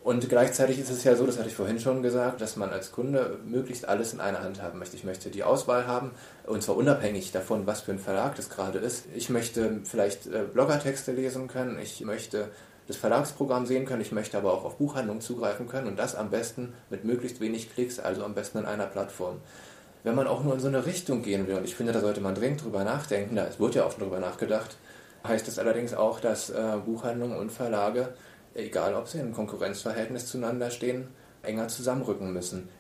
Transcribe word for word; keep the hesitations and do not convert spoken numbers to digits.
Und gleichzeitig ist es ja so, das hatte ich vorhin schon gesagt, dass man als Kunde möglichst alles in einer Hand haben möchte. Ich möchte die Auswahl haben, und zwar unabhängig davon, was für ein Verlag das gerade ist. Ich möchte vielleicht äh, Bloggertexte lesen können, ich möchte das Verlagsprogramm sehen können, ich möchte aber auch auf Buchhandlungen zugreifen können und das am besten mit möglichst wenig Klicks, also am besten in einer Plattform. Wenn man auch nur in so eine Richtung gehen will, und ich finde, da sollte man dringend drüber nachdenken, da es wird ja oft drüber nachgedacht, heißt es allerdings auch, dass äh, Buchhandlungen und Verlage, egal ob sie in einem Konkurrenzverhältnis zueinander stehen, enger zusammenrücken müssen.